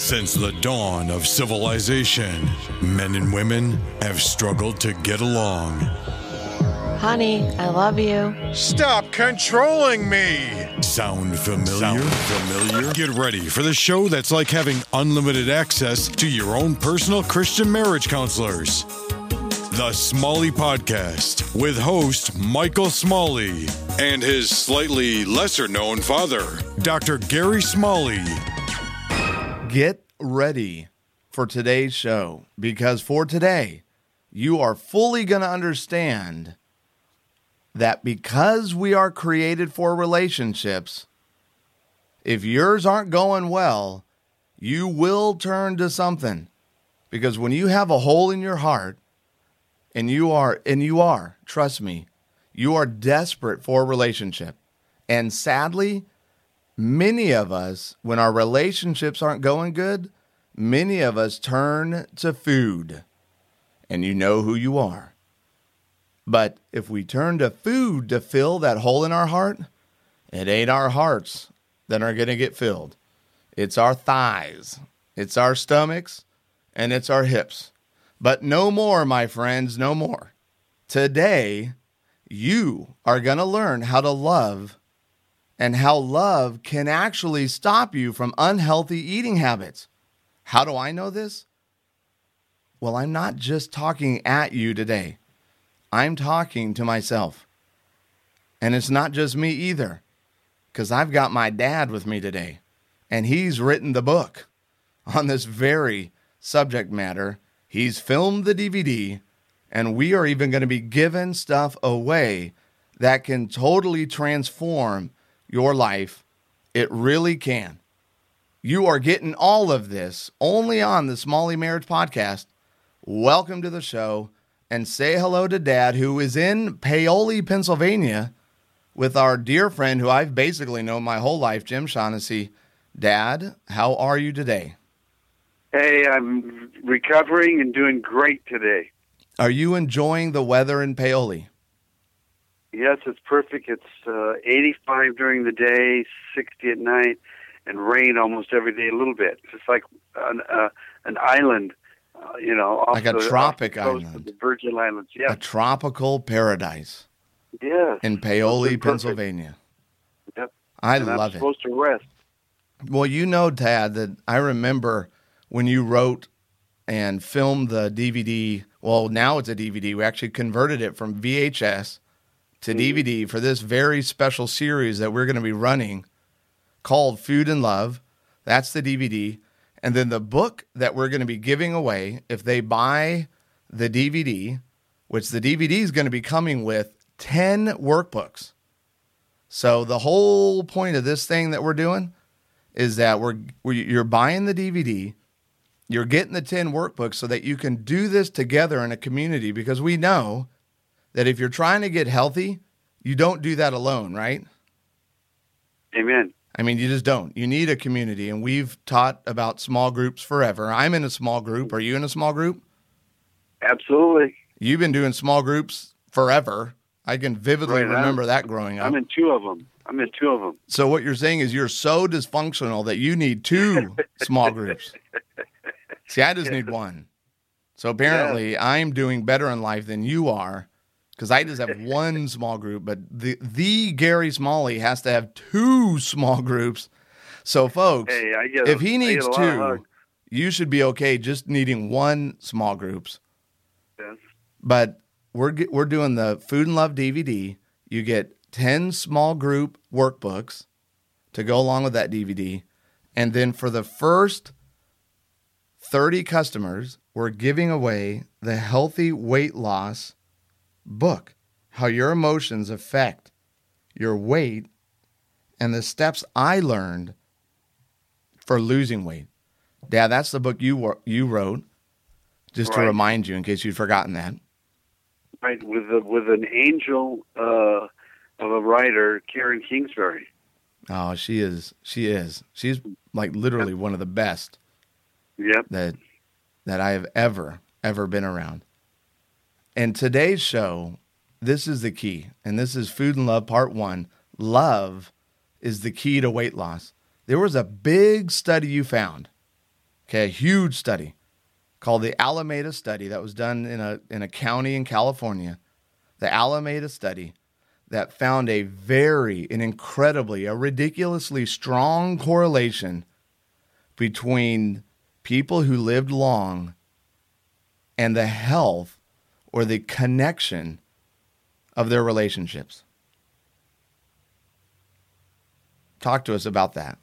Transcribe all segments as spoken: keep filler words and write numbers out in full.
Since the dawn of civilization, men and women have struggled to get along. Honey, I love you. Stop controlling me! Sound familiar? Sound familiar? Get ready for the show that's like having unlimited access to your own personal Christian marriage counselors. The Smalley Podcast with host Michael Smalley and his slightly lesser-known father, Doctor Gary Smalley. Get ready for today's show, because for today, you are fully going to understand that because we are created for relationships, if yours aren't going well, you will turn to something. Because when you have a hole in your heart, and you are, and you are, trust me, you are desperate for a relationship. And sadly, many of us, when our relationships aren't going good, many of us turn to food. And you know who you are. But if we turn to food to fill that hole in our heart, it ain't our hearts that are going to get filled. It's our thighs, it's our stomachs, and it's our hips. But no more, my friends, no more. Today, you are going to learn how to love and how love can actually stop you from unhealthy eating habits. How do I know this? Well, I'm not just talking at you today. I'm talking to myself. And it's not just me either, because I've got my dad with me today, and he's written the book on this very subject matter. He's filmed the D V D, and we are even going to be giving stuff away that can totally transform your life. It really can. You are getting all of this only on the Smalley Marriage Podcast. Welcome to the show, and say hello to Dad, who is in Paoli, Pennsylvania, with our dear friend who I've basically known my whole life, Jim Shaughnessy. Dad, how are you today? Hey, I'm recovering and doing great today. Are you enjoying the weather in Paoli? Yes, it's perfect. It's uh, eighty-five during the day, sixty at night, and rain almost every day a little bit. It's like an, uh, an island, uh, you know, off like a the, tropic off the coast island. of the Virgin Islands. Yeah. A tropical paradise. Yes. In Paoli, Pennsylvania. Yep. I and love I'm it. supposed to rest. Well, you know, Tad, that I remember when you wrote and filmed the D V D. Well, now it's a D V D. We actually converted it from V H S to mm-hmm. D V D for this very special series that we're going to be running called Food and Love. That's the D V D. And then the book that we're going to be giving away, if they buy the D V D, which the D V D is going to be coming with ten workbooks. So the whole point of this thing that we're doing is that we're, we're you're buying the D V D, you're getting the ten workbooks so that you can do this together in a community, because we know that if you're trying to get healthy, you don't do that alone, right? Amen. I mean, you just don't. You need a community, and we've taught about small groups forever. I'm in a small group. Are you in a small group? Absolutely. You've been doing small groups forever. I can vividly right, remember I'm, that growing up. I'm in two of them. I'm in two of them. So what you're saying is you're so dysfunctional that you need two small groups. See, I just need one. So apparently yeah. I'm doing better in life than you are, because I just have one small group. But the the Gary Smalley has to have two small groups. So folks, hey, I get if a, he needs two, you should be okay just needing one small groups. Yes. But we're we're doing the Food and Love D V D. You get ten small group workbooks to go along with that D V D. And then for the first thirty customers, we're giving away the Healthy Weight Loss book, how your emotions affect your weight and the steps I learned for losing weight. Dad, that's the book you you wrote, just right. to remind you in case you'd forgotten that. Right, with a, with an angel uh, of a writer, Karen Kingsbury. Oh, she is. She is. She's like literally yep. one of the best. Yep. That that I have ever ever been around. And today's show, this is the key, and this is Food and Love Part One. Love is the key to weight loss. There was a big study you found Okay, a huge study called the Alameda Study that was done in a in a county in California. The Alameda Study that found a very, an incredibly, a ridiculously strong correlation between people who lived long and the health or the connection of their relationships. Talk to us about that.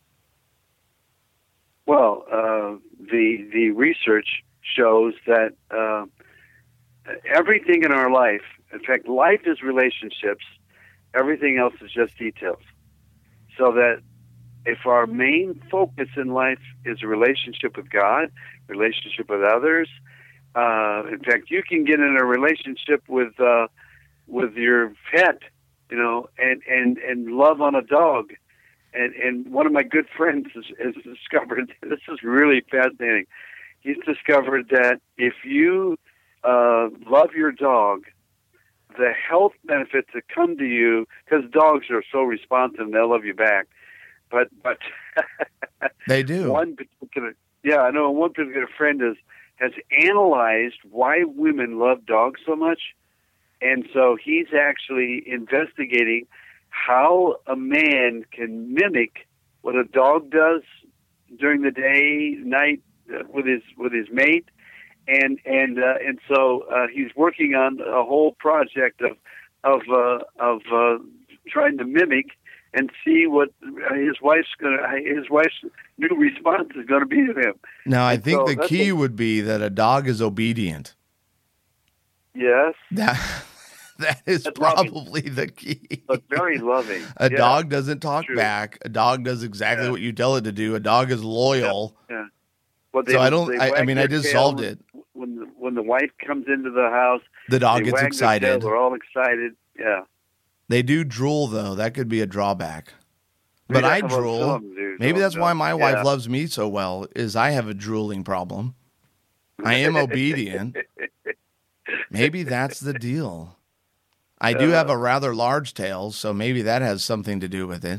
Well, uh, the the research shows that uh, everything in our life, in fact, life is relationships. Everything else is just details. So that if our main focus in life is a relationship with God, relationship with others, uh, in fact, you can get in a relationship with uh, with your pet, you know, and, and, and love on a dog. And, and one of my good friends has, has discovered, this is really fascinating, he's discovered that if you uh, love your dog, the health benefits that come to you, because dogs are so responsive and they'll love you back, but but they do. One particular, yeah, I know one particular friend has has analyzed why women love dogs so much, and so he's actually investigating how a man can mimic what a dog does during the day, night uh, with his with his mate, and and uh, and so uh, he's working on a whole project of of uh, of uh, trying to mimic and see what his wife's gonna his wife's new response is going to be to him. Now, I and think so the key a, would be that a dog is obedient. Yes, that that is That's probably loving. the key. But very loving. A yeah. dog doesn't talk True. back. A dog does exactly Yeah. what you tell it to do. A dog is loyal. Yeah. yeah. Well, they, So I don't. they I, I wag mean, I their just tail solved when, it. When the, when the wife comes into the house, The dog they gets wag their tail, excited. They're all excited. Yeah. They do drool, though. That could be a drawback. But Yeah, I well, drool. some do, Maybe some that's why don't. my wife Yeah. loves me so well, is I have a drooling problem. I am obedient. Maybe that's the deal. I do have a rather large tail, so maybe that has something to do with it.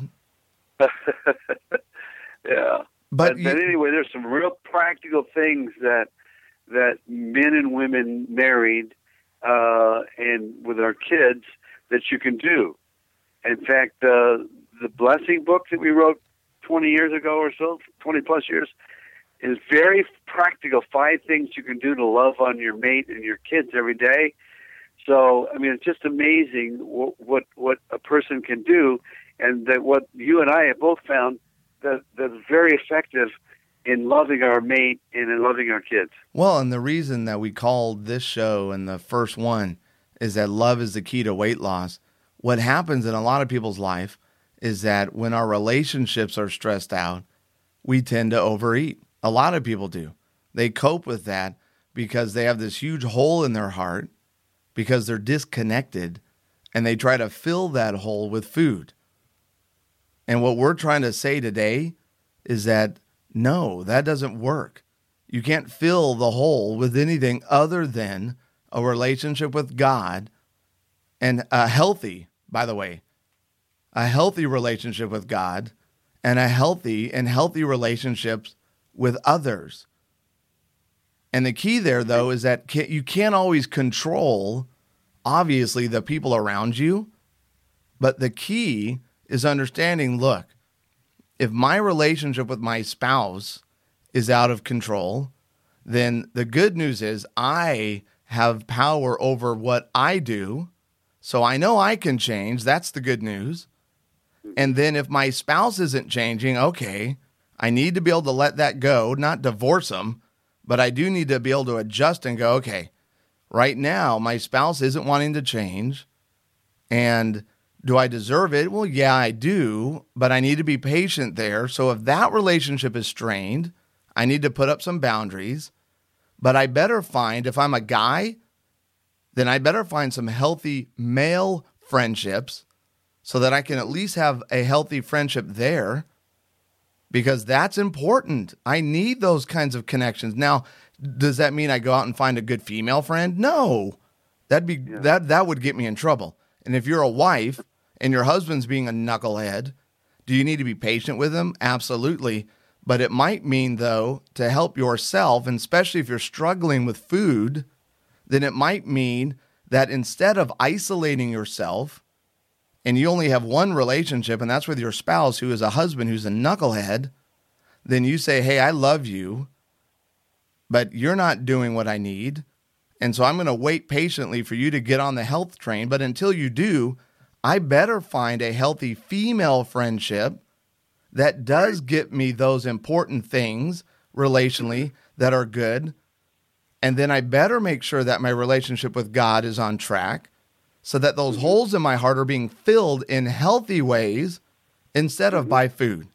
yeah. But, But, you, but anyway, there's some real practical things that that men and women married uh, and with our kids that you can do. In fact, uh, the Blessing book that we wrote twenty years ago or so, twenty plus years, is very practical. Five things you can do to love on your mate and your kids every day. So, I mean, it's just amazing what what, what a person can do, and that what you and I have both found that that's very effective in loving our mate and in loving our kids. well, and the reason that we called this show and the first one is that love is the key to weight loss. What happens in a lot of people's life is that when our relationships are stressed out, we tend to overeat. A lot of people do. They cope with that because they have this huge hole in their heart because they're disconnected, and they try to fill that hole with food. And what we're trying to say today is that no, that doesn't work. You can't fill the hole with anything other than a relationship with God, and a healthy, by the way, a healthy relationship with God, and a healthy and healthy relationships with others. And the key there, though, is that you can't always control, obviously, the people around you. But the key is understanding, look, if my relationship with my spouse is out of control, then the good news is I have power over what I do. So I know I can change. That's the good news. And then if my spouse isn't changing, okay, I need to be able to let that go, not divorce them, but I do need to be able to adjust and go, okay, right now my spouse isn't wanting to change. And do I deserve it? Well, yeah, I do, but I need to be patient there. So if that relationship is strained, I need to put up some boundaries. But I better find, if I'm a guy, then I better find some healthy male friendships so that I can at least have a healthy friendship there, because that's important. I need those kinds of connections. Now, does that mean I go out and find a good female friend? No, that'd be yeah. that that would get me in trouble. And if you're a wife and your husband's being a knucklehead, do you need to be patient with him? Absolutely. But it might mean, though, to help yourself, and especially if you're struggling with food, then it might mean that instead of isolating yourself, and you only have one relationship, and that's with your spouse who is a husband who's a knucklehead, then you say, hey, I love you, but you're not doing what I need. And so I'm going to wait patiently for you to get on the health train. But until you do, I better find a healthy female friendship that does get me those important things relationally that are good. And then I better make sure that my relationship with God is on track so that those mm-hmm. holes in my heart are being filled in healthy ways instead of mm-hmm. by food.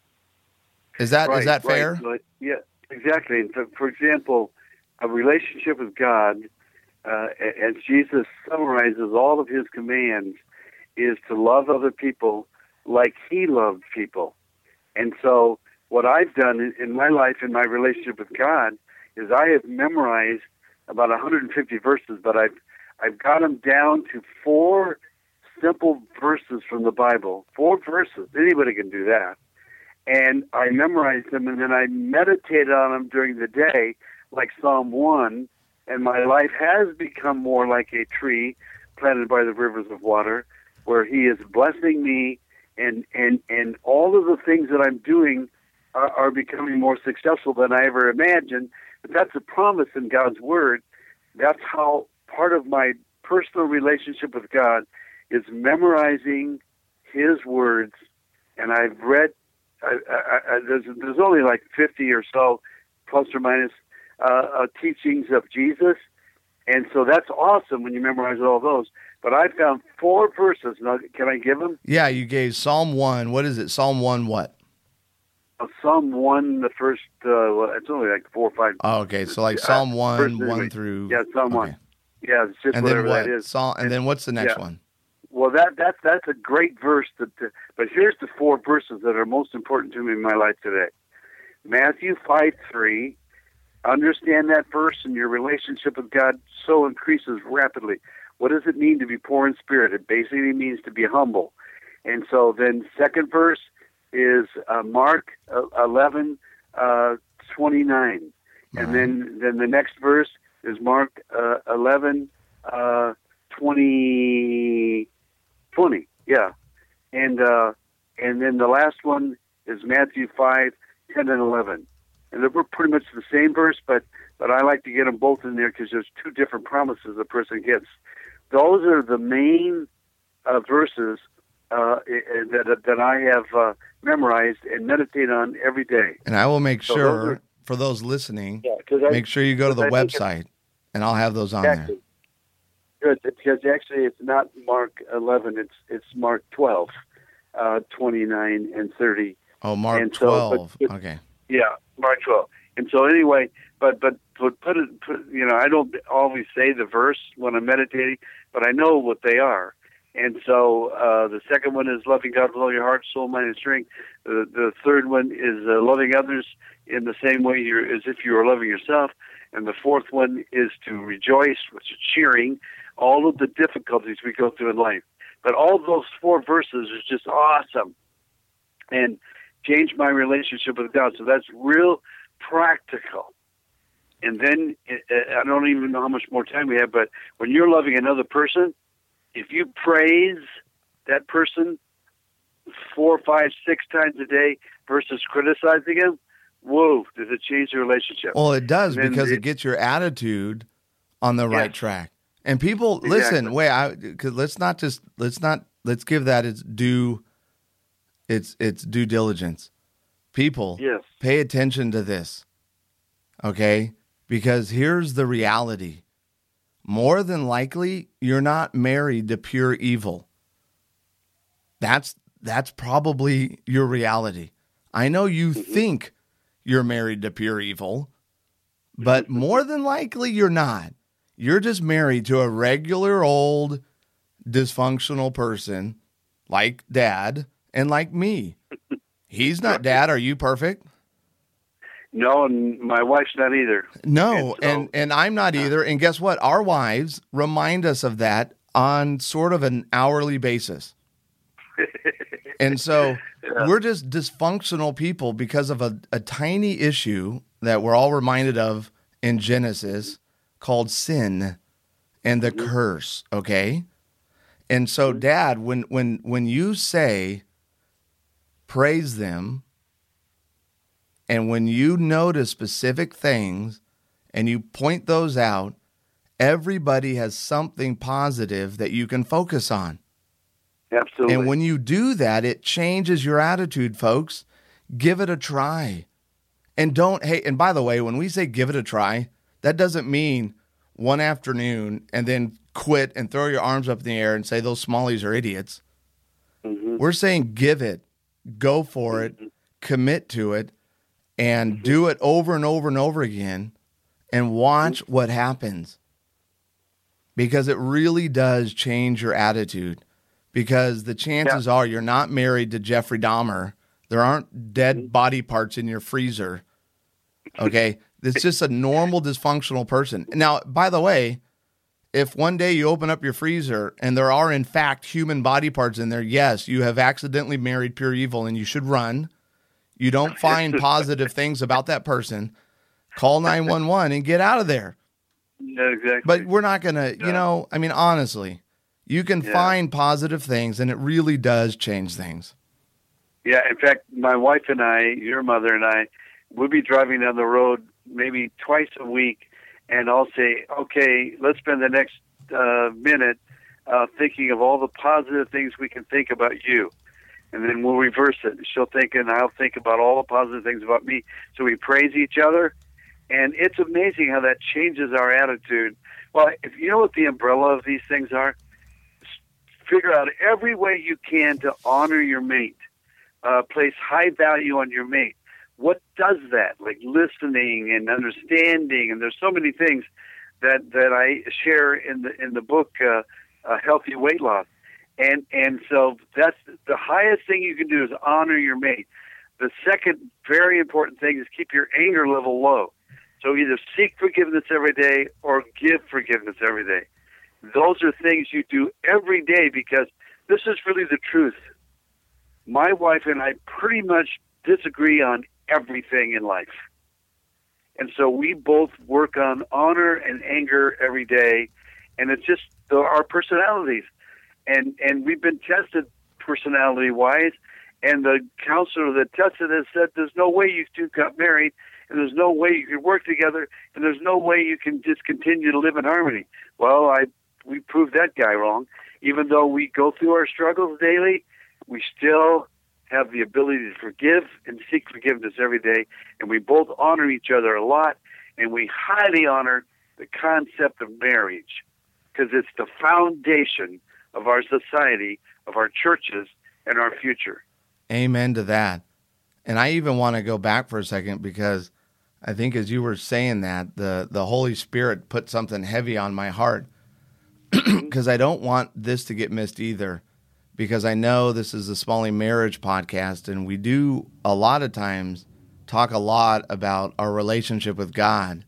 Is that right, is that fair? Right. Yeah, exactly. For, for example, a relationship with God, uh, as Jesus summarizes all of his commands, is to love other people like he loved people. And so what I've done in, in my life, in my relationship with God, is I have memorized about one hundred fifty verses, but I've I've got them down to four simple verses from the Bible. Four verses. Anybody can do that. And I memorized them, and then I meditated on them during the day, like Psalm one, and my life has become more like a tree planted by the rivers of water, where he is blessing me, and, and, and all of the things that I'm doing are, are becoming more successful than I ever imagined. But that's a promise in God's Word. That's how part of my personal relationship with God is memorizing his words. And I've read, I, I, I, there's, there's only like fifty or so, plus or minus, uh, uh, teachings of Jesus. And so that's awesome when you memorize all those. But I found four verses. Now, can I give them? Yeah, you gave Psalm one. What is it? Psalm one what? Uh, Psalm one, the first, uh, well, it's only like four or five. Oh, okay. So like Psalm one, first, one anyway. through... Yeah, Psalm okay. one. Yeah, it's just and whatever then what? that is. Psalm, and, and then what's the next yeah. one? Well, that that's that's a great verse. That, that, but here's the four verses that are most important to me in my life today. Matthew five three. Understand that verse, and your relationship with God so increases rapidly. What does it mean to be poor in spirit? It basically means to be humble. And so then second verse is uh, Mark eleven twenty-nine. And Right. then, then the next verse is Mark uh, eleven uh, twenty, twenty. Yeah. And uh, and then the last one is Matthew five ten and eleven. And they're pretty much the same verse, but, but I like to get them both in there because there's two different promises a person gets. Those are the main uh, verses uh, that that I have uh, memorized and meditate on every day. And I will make so sure, those are, for those listening, yeah, I, make sure you go to the I website, and I'll have those on exactly. there. Good, because actually it's not Mark eleven, it's it's Mark twelve, uh, twenty-nine and thirty. Oh, Mark and so, twelve. But, but, okay. Yeah, Mark twelve. And so anyway, but but put, put it, put, you know, I don't always say the verse when I'm meditating, but I know what they are. And so uh, the second one is loving God with all your heart, soul, mind, and strength. The, the third one is uh, loving others in the same way you're, as if you were loving yourself. And the fourth one is to rejoice, which is cheering, all of the difficulties we go through in life. But all those four verses are just awesome. And change my relationship with God. So that's real practical. And then, I don't even know how much more time we have, but when you're loving another person, if you praise that person four, five, six times a day versus criticizing him, whoa, does it change the relationship? Well, it does, because it, it gets your attitude on the yes. right track. And people, Exactly. listen, wait, I, cause let's not just, let's not, let's give that its due, its, its due diligence. People, Yes. pay attention to this, okay? Because here's the reality. More than likely, you're not married to pure evil. That's that's probably your reality. I know you mm-hmm. think you're married to pure evil, but more than likely you're not. You're just married to a regular old dysfunctional person like Dad and like me. He's not Dad. Are you perfect? No, and my wife's not either. No, and, so, and, and I'm not either. And guess what? Our wives remind us of that on sort of an hourly basis. And so we're just dysfunctional people because of a, a tiny issue that we're all reminded of in Genesis called sin and the mm-hmm. curse, okay? And so, mm-hmm. Dad, when when when you say praise them, and when you notice specific things and you point those out, everybody has something positive that you can focus on. Absolutely. And when you do that, it changes your attitude, folks. Give it a try. And don't, hey, and by the way, when we say give it a try, that doesn't mean one afternoon and then quit and throw your arms up in the air and say those smallies are idiots. Mm-hmm. We're saying give it, go for it, mm-hmm. commit to it, and mm-hmm. do it over and over and over again and watch mm-hmm. what happens. Because it really does change your attitude. Because the chances yeah. are you're not married to Jeffrey Dahmer. There aren't dead mm-hmm. body parts in your freezer. Okay? It's just a normal dysfunctional person. Now, by the way, if one day you open up your freezer and there are, in fact, human body parts in there, yes, you have accidentally married pure evil and you should run. You don't find positive things about that person. Call nine one one and get out of there. Yeah, exactly. But we're not going to, yeah. you know, I mean, honestly, you can yeah. find positive things and it really does change things. Yeah, in fact, my wife and I, your mother and I, we'll be driving down the road maybe twice a week, and I'll say, okay, let's spend the next uh, minute uh, thinking of all the positive things we can think about you. And then we'll reverse it. She'll think, and I'll think about all the positive things about me. So we praise each other, and it's amazing how that changes our attitude. Well, if you know what the umbrella of these things are, figure out every way you can to honor your mate. Uh, place high value on your mate. What does that? Like listening and understanding, and there's so many things that, that I share in the in the book, uh, uh, Healthy Weight Loss, and and so that's the highest thing you can do is honor your mate. The second very important thing is keep your anger level low. So either seek forgiveness every day or give forgiveness every day. Those are things you do every day because this is really the truth. My wife and I pretty much disagree on everything in life. And so we both work on honor and anger every day. And it's just the, our personalities. And and we've been tested personality-wise. And the counselor that tested us said there's no way you two got married. And there's no way you can work together. And there's no way you can just continue to live in harmony. Well, I we proved that guy wrong. Even though we go through our struggles daily, we still have the ability to forgive and seek forgiveness every day, and we both honor each other a lot, and we highly honor the concept of marriage because it's the foundation of our society, of our churches, and our future. Amen to that. And I even want to go back for a second because I think as you were saying that, the, the Holy Spirit put something heavy on my heart because I don't want this to get missed either. Because I know this is the Smalley Marriage Podcast, and we do a lot of times talk a lot about our relationship with God.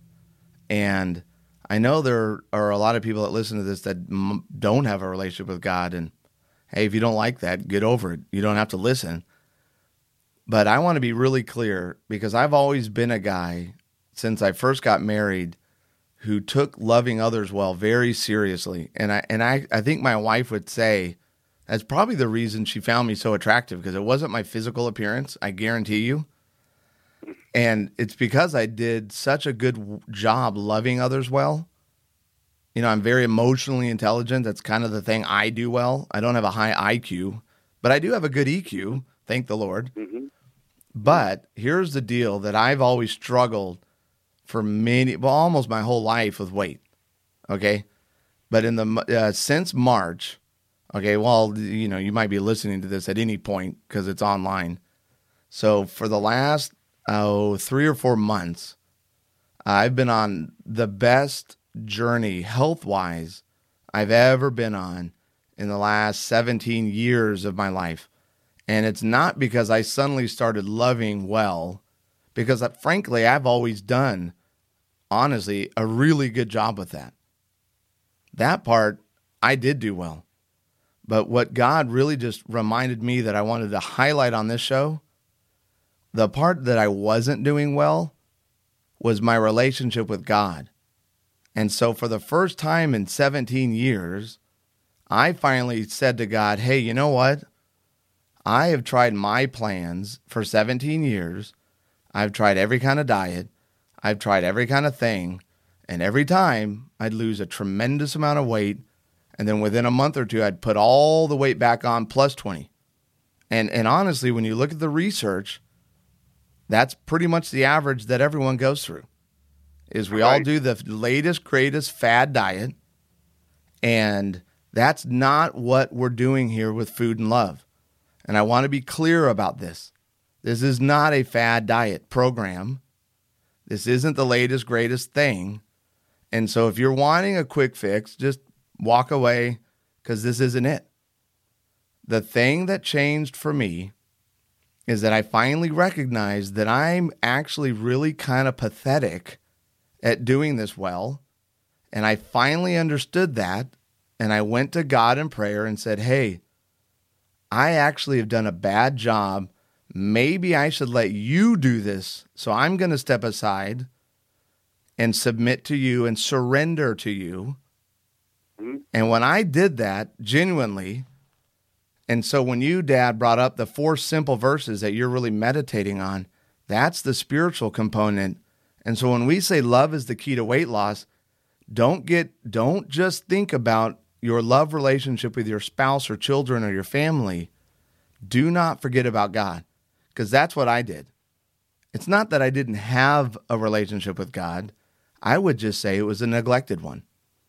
And I know there are a lot of people that listen to this that m- don't have a relationship with God. And hey, if you don't like that, get over it. You don't have to listen. But I want to be really clear because I've always been a guy since I first got married who took loving others well very seriously. And I and I, I think my wife would say, that's probably the reason she found me so attractive because it wasn't my physical appearance, I guarantee you. And it's because I did such a good job loving others well. You know, I'm very emotionally intelligent. That's kind of the thing I do well. I don't have a high I Q, but I do have a good E Q, thank the Lord. Mm-hmm. But here's the deal that I've always struggled for many, well, almost my whole life with weight, okay? But in the uh, since March... Okay, well, you know, you might be listening to this at any point because it's online. So for the last, oh, three or four months, I've been on the best journey health-wise I've ever been on in the last seventeen years of my life. And it's not because I suddenly started loving well, because uh, frankly, I've always done, honestly, a really good job with that. That part, I did do well. But what God really just reminded me that I wanted to highlight on this show, the part that I wasn't doing well was my relationship with God. And so for the first time in seventeen years, I finally said to God, hey, you know what? I have tried my plans for seventeen years. I've tried every kind of diet. I've tried every kind of thing. And every time I'd lose a tremendous amount of weight. And then within a month or two, I'd put all the weight back on plus twenty. And and honestly, when you look at the research, that's pretty much the average that everyone goes through. Is we all do the latest, greatest fad diet. And that's not what we're doing here with Food and Love. And I want to be clear about this. This is not a fad diet program. This isn't the latest, greatest thing. And so if you're wanting a quick fix, just walk away, because this isn't it. The thing that changed for me is that I finally recognized that I'm actually really kind of pathetic at doing this well. And I finally understood that. And I went to God in prayer and said, hey, I actually have done a bad job. Maybe I should let you do this. So I'm going to step aside and submit to you and surrender to you. And when I did that, genuinely, and so when you, Dad, brought up the four simple verses that you're really meditating on, that's the spiritual component. And so when we say love is the key to weight loss, don't get, don't just think about your love relationship with your spouse or children or your family. Do not forget about God, because that's what I did. It's not that I didn't have a relationship with God. I would just say it was a neglected one.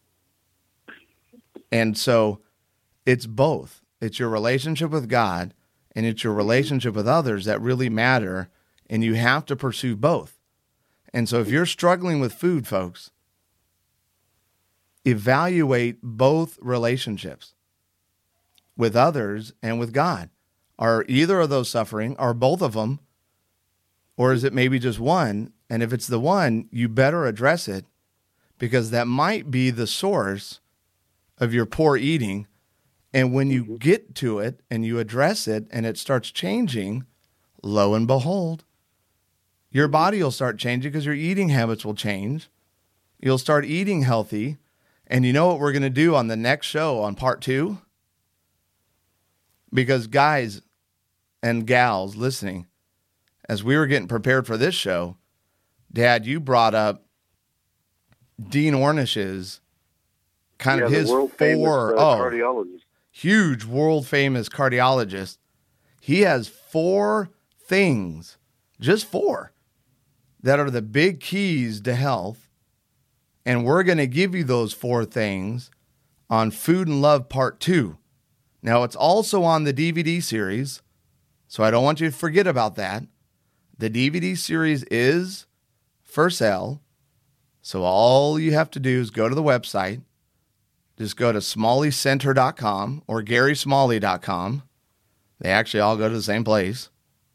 And so it's both. It's your relationship with God and it's your relationship with others that really matter, and you have to pursue both. And so if you're struggling with food, folks, evaluate both relationships with others and with God. Are either of those suffering? Are both of them? Or is it maybe just one? And if it's the one, you better address it, because that might be the source of your poor eating. And when you get to it and you address it and it starts changing, lo and behold, your body will start changing, because your eating habits will change. You'll start eating healthy. And you know what we're going to do on the next show, on part two? Because guys and gals listening, as we were getting prepared for this show, Dad, you brought up Dean Ornish's kind yeah, of his world four, famous, uh, oh, cardiologist. huge world famous cardiologist. He has four things, just four, that are the big keys to health. And we're going to give you those four things on Food and Love Part two. Now, it's also on the D V D series, so I don't want you to forget about that. The D V D series is for sale, so all you have to do is go to the website. Just go to smalley center dot com or gary smalley dot com. They actually all go to the same place.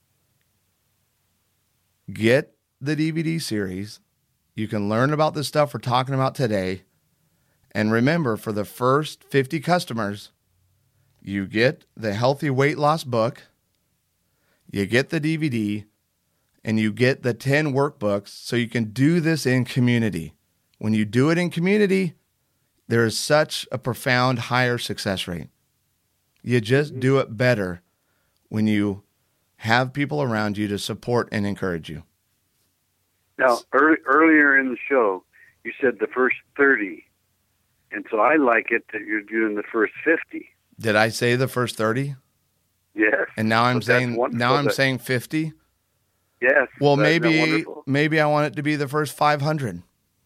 Get the D V D series. You can learn about the stuff we're talking about today. And remember, for the first fifty customers, you get the Healthy Weight Loss book, you get the D V D, and you get the ten workbooks, so you can do this in community. When you do it in community, there is such a profound higher success rate. You just do it better when you have people around you to support and encourage you. Now, early, earlier in the show, you said the first thirty. And so I like it that you're doing the first fifty. Did I say the first thirty? Yes. And now I'm But that's saying wonderful now I'm that- saying fifty? Yes. Well, Isn't that maybe wonderful? maybe I want it to be the first five hundred.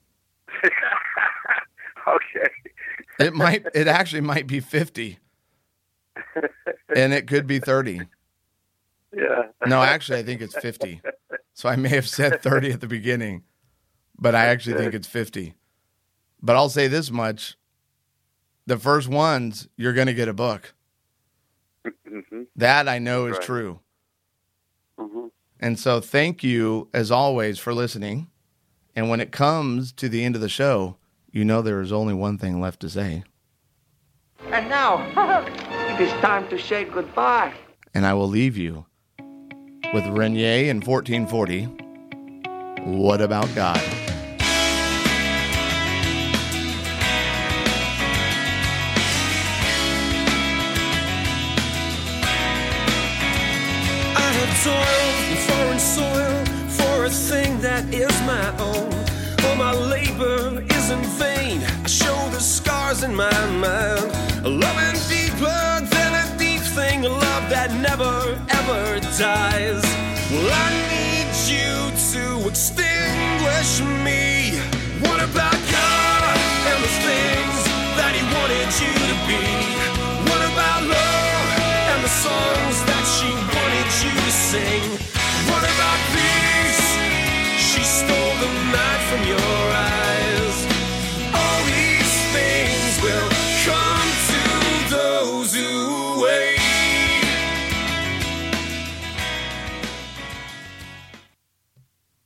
Okay. It might it actually might be fifty. And it could be thirty. Yeah. No, actually I think it's fifty. So I may have said thirty at the beginning, but I actually think it's fifty. But I'll say this much. The first ones, you're going to get a book. Mm-hmm. That I know is Right. true. Mm-hmm. And so thank you, as always, for listening. And when it comes to the end of the show, you know there is only one thing left to say. And now, it is time to say goodbye. And I will leave you with Renier in fourteen forty. What about God? I have toiled in foreign soil for a thing that is my own. All my labor is in vain. I show the scars in my mind. A loving deeper than a deep thing, a love that never ever dies. Well, I need you to extinguish me. What about God and the things that He wanted you to be? What about love and the songs that she wanted you to sing? What about peace? She stole the night from your eyes.